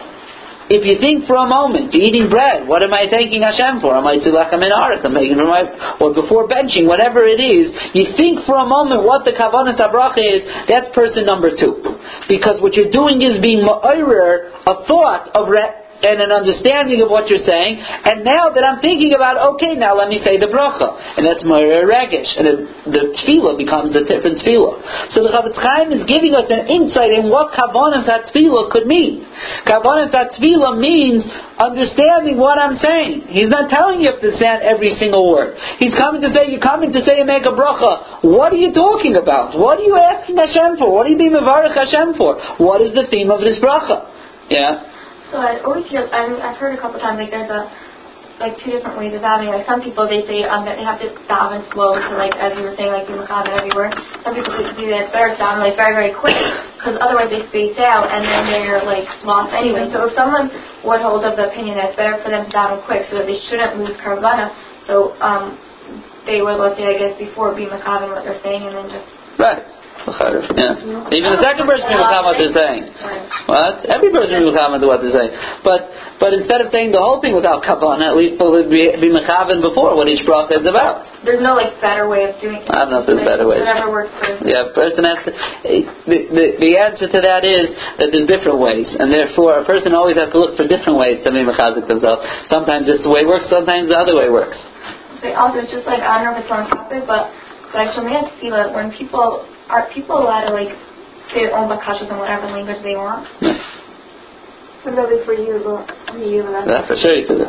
if you think for a moment, you're eating bread. What am I thanking Hashem for? Am I tzilachem in aretz? I'm making for my, or before benching, whatever it is. You think for a moment what the kavanah bracha is. That's person number two, because what you're doing is being ma'orer a thought of re- and an understanding of what you're saying, and now that I'm thinking about, okay, now let me say the bracha, and that's Moira Regesh, and the, the tefillah becomes a different tefillah. So the Chavetz Chaim is giving us an insight in what Kavanas HaTefillah could mean. Kavanas HaTefillah means understanding what I'm saying. He's not telling you to understand every single word. He's coming to say, you're coming to say and make a bracha. What are you talking about? What are you asking Hashem for? What are you being mevarech Hashem for? What is the theme of this bracha? Yeah? So I always hear, I mean, I've heard a couple times, like there's a, like two different ways of davening. Like some people, they say um, that they have to daven slow, so like, as you were saying, like, be mechaber every word. Some people say that it's better to daven like very, very quick, because otherwise they space out, and then they're like lost anyway. So if someone would hold of the opinion that it's better for them to daven quick, so that they shouldn't lose kavanah, so um, they would, let's say, I guess, before be mechaber what they're saying, and then just... Right. Yeah. Even the second person will come what they're saying. What? Every person will come what they're saying. But but instead of saying the whole thing without kavanah, at least it would be, be mechaven before what each bracha is about. There's no like better way of doing it. I don't know if there's like, better ways. Whatever works for you. Yeah, a person has to. The, the the answer to that is that there's different ways, and therefore a person always has to look for different ways to be mechazik themselves. Sometimes this way works, sometimes the other way works. Okay, also, it's just like, I don't know if it's on topic, but but I should make it feel it when people. Are people allowed to, like, say their own bakashas in whatever language they want? Yeah. What about it for you? you yeah, for sure you could.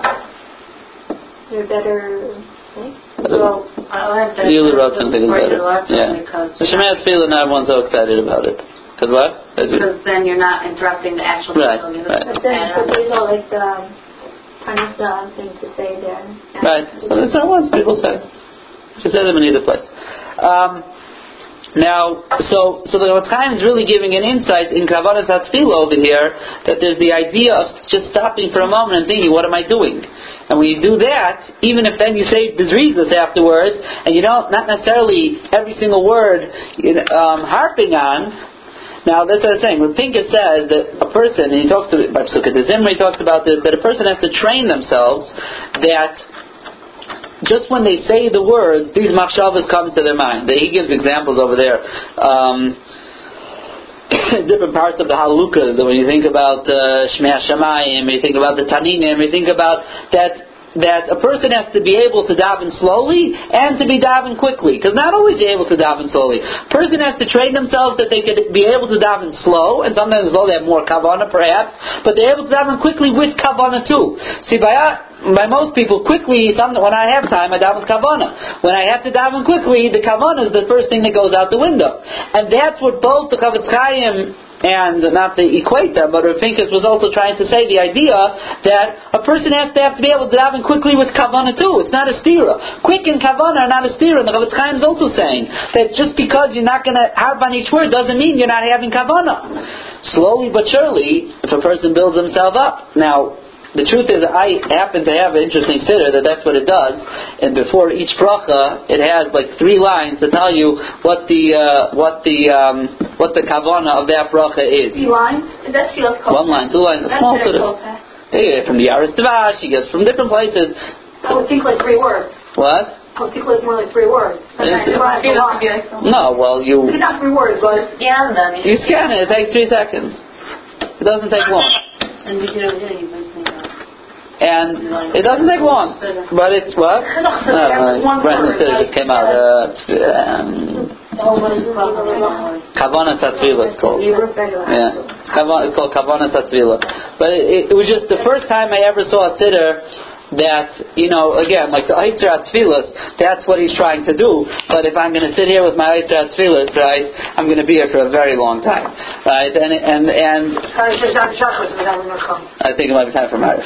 You're better, right? Well, I'll have to... You wrote something better. Yeah. Because... So Shemayat feeling not everyone's so excited about it. Because what? Because then you're not interrupting the actual... Right, people. right. But then but there's all, like, the parnasa thing to say there. Right. So there's not ones people say. She says them in either place. Um... Now, so so the Chavetz Chaim is really giving an insight in Kavanas HaTefillah over here, that there's the idea of just stopping for a moment and thinking, what am I doing? And when you do that, even if then you say Bezrizos afterwards, and you don't, not necessarily every single word you know, um, harping on. Now, that's what I'm saying. When Pincus says that a person, and he talks to by Pesukah de Zimri, he talks about this, that a person has to train themselves that just when they say the words, these machshavas come to their mind. He gives examples over there. Um, different parts of the Halukah, when you think about uh, Shmei Hashamayim, you think about the Taninim, you think about that that a person has to be able to daven slowly and to be daven quickly. Because not always you're able to daven slowly. A person has to train themselves that they could be able to daven slow, and sometimes slow they have more kavanah perhaps, but they're able to daven quickly with kavanah too. See, by by most people, quickly, some, when I have time, I daven kavanah. When I have to daven quickly, the kavanah is the first thing that goes out the window. And that's what both the Chavetz Chaim and not to equate them, but Rav Pinkus was also trying to say the idea that a person has to have to be able to daven quickly with kavanah too. It's not a stira. Quick and kavanah are not a stira. And the Chavetz Chaim is also saying that just because you're not going to harp on each word doesn't mean you're not having kavanah. Slowly but surely, if a person builds himself up. Now, the truth is, I happen to have an interesting siddur that that's what it does. And before each bracha, it has like three lines to tell you what the uh, what the um, what the kavanah of that bracha is. Three lines? Is that Tfilas Kol? One line, two lines, a small siddur. They get from the Yaris Tavash, he gets from different places. I would think like three words. What? I would think like more like three words. No, well you. It's not three words, but Scan them. You scan it. It takes three seconds. It doesn't take long. And you know, you can think of And it doesn't take long, but it's what? Uh, Brandon said it just came out. Uh, um, Kavanah Satvila, it's called. Yeah, Kavanah, it's called Kavanah Satvila. But it, it was just the first time I ever saw a siddur that, you know, again, like the Eitzer Tfilas, that's what he's trying to do. But if I'm going to sit here with my Eitzer Tfilas, right, I'm going to be here for a very long time, right? And and and I think it might be time for marriage.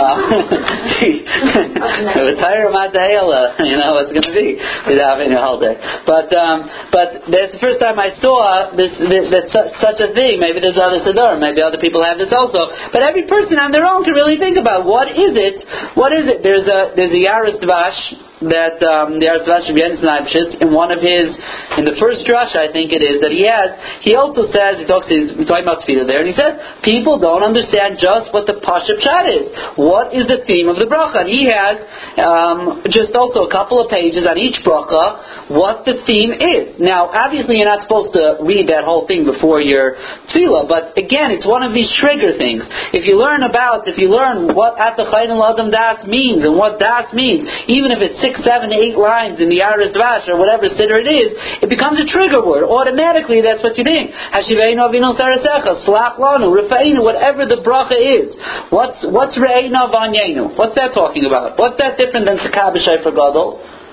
Retire Matahela, you know what's going to be without having a holiday. But um, but that's the first time I saw this, this that such a thing. Maybe there's other siddur, maybe other people have this also. But every person on their own can really think about what is it. What is it? There's a there's a Yaris Dvash that um, the Yaris Dvash of Jens Leibshitz in one of his in the first drush I think it is that he has. He also says he talks he's talking about tefillah there, and he says people don't understand just what the pashup pshat is. What is the theme of the bracha? And he has um, just also a couple of pages on each bracha what the theme is. Now, obviously, you're not supposed to read that whole thing before your tefillah, but again, it's one of these trigger things. If you learn about, if you learn what at the Chayin L'Adam Das means and what Das means, even if it's six, seven, eight lines in the Yaris Dvash or whatever siddur it is, it becomes a trigger word. Automatically, that's what you think. Hashiveinu Avinu Sarasecha, Slach Lanu, Rifeinu, whatever the bracha is. What's what's Re'einu Vanyenu? What's that talking about? What's that different than Sakah B'Shayfer Gadol?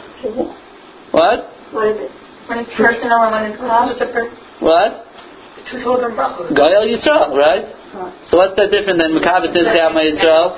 What? What is it? When it's personal and when it's called? What? Two children brachos. Goyal Yisrael, right? So what's that different than Mekavet Tizchei Am Yisrael?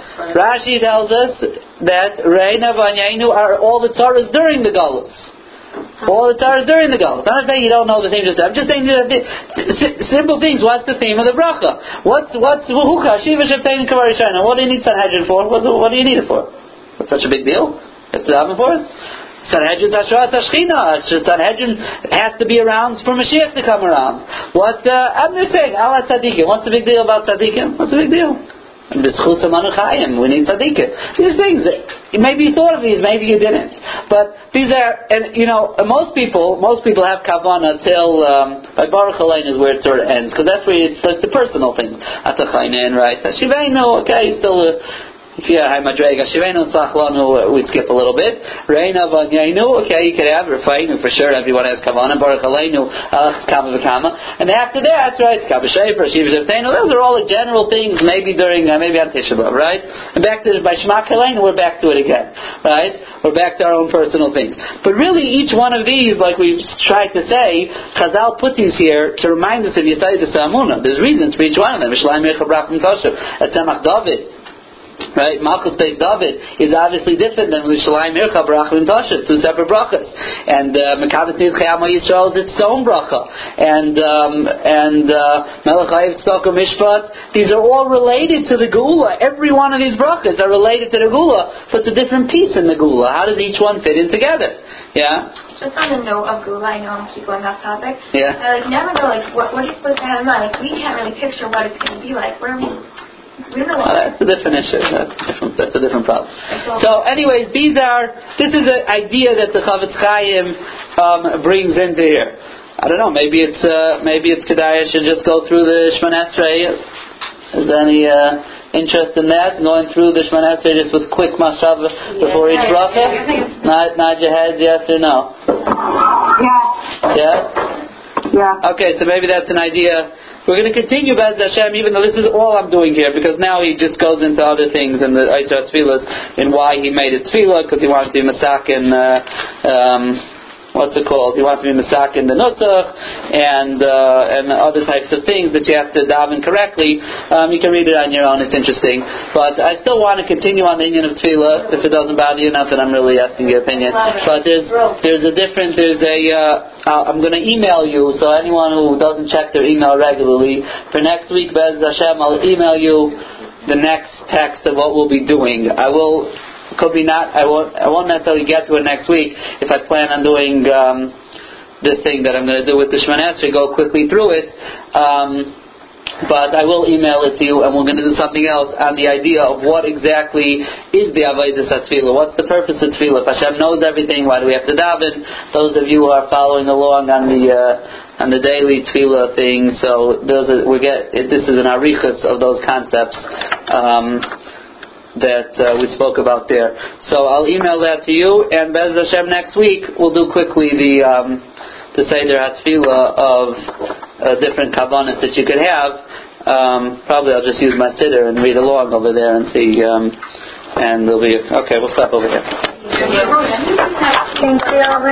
Rashi tells us that Reina Vanyenu are all the tzaras during the Galus. All the tzaras during the Galus. I'm not saying you don't know the theme just I'm just saying the, the, the simple things. What's the theme of the bracha? What's what's Wuhuka Shiva Shavtein Kavarishana? What do you need Sanhedrin for? What, what do you need it for? What's such a big deal? You have to daven for it? Sanhedrin Tashra Tashchina. Sanhedrin has to be around for Mashiach to come around. What, uh, I'm just saying, Allah Tzadikim. What's the big deal about Tzadikim? What's the big deal? And B'schus Amanu Chayim, we need Tzadikim. These things, maybe you thought of these, maybe you didn't. But these are, and you know, most people, most people have kavanah till, um, by Baruch Alein is where it sort of ends, because that's where it's, it's the personal thing. Atachainen, right? Shiveinu, okay, still, uh, if you have Madrega, Shivenu Sachlanu, we skip a little bit. Reina Vanyenu, okay, you could have Refainu for sure. Everyone has Kavanah, Baruch Aleinu, Alach Kama V'Kama. And after that, right, Kabba Shefer, Shiva Zevteinu, those are all the general things, maybe during, uh, maybe on Tisha B'Av, right? And back to, by Shema Kaleinu, we're back to it again, right? We're back to our own personal things. But really, each one of these, like we've tried to say, Chazal put these here to remind us of Yisai the Samuna. There's reasons for each one of them. Mishlaim Yecha Brachim Kosher, Etzemach David. Right, Malchus Beis David is obviously different than Lishalayim Mircha Bracha and Tasha, two separate brachas. And Mekavet Nizchei Am Yisrael is its own bracha. And um, and Melech Hayev Tzedakah Mishpat. These are all related to the Geula. Every one of these brachas are related to the Geula, but it's a different piece in the Geula. How does each one fit in together? Yeah. Just on the note of Geula, I know I'm keep going off topic. Yeah. I like never know like what what are you supposed to have in mind? Like we can't really picture what it's going to be like. Where are we? Well, that's a different issue. That's a different, that's a different problem. So, anyways, these are. This is an idea that the Chavetz Chaim um, brings into here. I don't know. Maybe it's uh, maybe it's Kedai I should just go through the Shemona Esrei. Is there any uh, interest in that? Going through the Shemona Esrei just with quick mashav before each bracha? Nod, nod your heads, yes or no? Yeah. Yeah. Yeah. Okay, so maybe that's an idea. We're going to continue Be'ez Hashem, even though this is all I'm doing here, because now he just goes into other things in the Eitzer Tfilas and why he made his tefillah, because he wants to be masak and uh, um, what's it called? He wants to be Masak in the Nusach and uh, and other types of things that you have to daven correctly. Um, you can read it on your own. It's interesting. But I still want to continue on the Inyan of Tefillah, if it doesn't bother you. Not that I'm really asking your opinion. But there's there's a different, there's a, uh, I'm going to email you, so anyone who doesn't check their email regularly, for next week, Be'ez Hashem, I'll email you the next text of what we'll be doing. I will... Could be not. I won't. I won't necessarily get to it next week if I plan on doing um, this thing that I'm going to do with the Shemana Esrei. Go quickly through it, um, but I will email it to you, and we're going to do something else on the idea of what exactly is the Avodas HaTefillah. What's the purpose of Tefillah? If Hashem knows everything, why do we have to daven? Those of you who are following along on the uh, on the daily Tefillah thing, so those are, we get. This is an arichas of those concepts. Um, that uh, we spoke about there. So I'll email that to you, and Be'ez Hashem next week we'll do quickly the um, the Seder HaTefillah of uh, different kavanas that you could have. Um, probably I'll just use my siddur and read along over there and see, um, and we'll be okay. We'll stop over here. Thank you.